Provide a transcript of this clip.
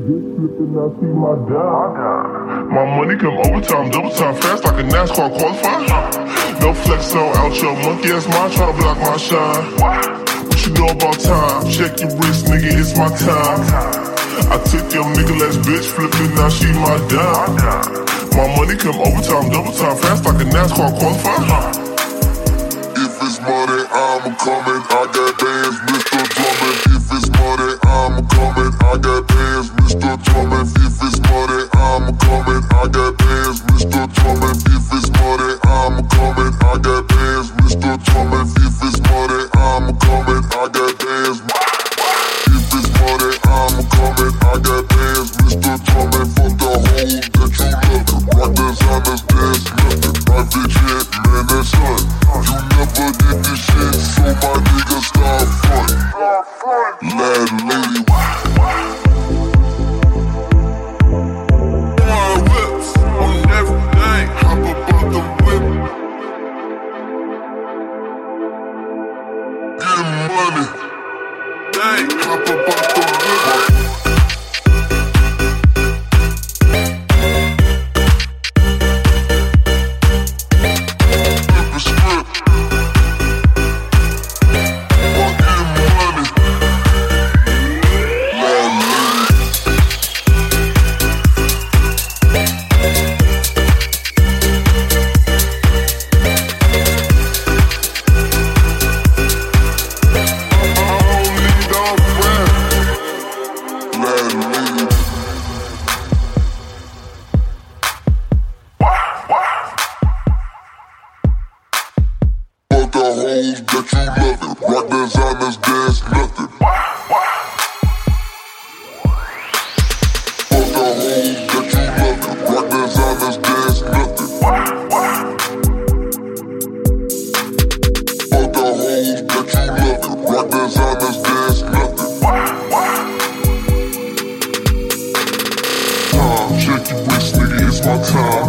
bitch flipping, I see my dime. My money come overtime, double time, fast like a NASCAR qualifier. No flex, no outro, monkey ass mine tryna block my shine. What you know about time? Check your wrist, nigga, it's my time. I took your nigga last bitch flipping, now she my dime. My money come overtime, double time, fast like a NASCAR qualifier. If it's money, I'm coming, I got bands, Mr. Drummond. If it's money, I'm coming, I got bands, Mr. Drummond. If it's money, I'm coming, I got bands, Mr. Drummond. If it's money, I'm coming, I got bands, Mr. Drummond. If it's money, I'm coming, I got bands. If it's money, I'm coming, I got bands, Mr. Drummond. Fuck the hoes that you love, rock designers, dance nothing. Private jet, man, that's hun. You never did this shit, so my nigga start front. Lad lady, flying whips on everything. Hop about the whip, getting money. Dang, hop about the whip. That you love it, rock designers, dance nothing. Fuck the hoes that you love it, rock designers, dance nothing. Fuck the hoes that you love it, rock designers, dance nothing. Time, check your wrist, nigga, it's my time.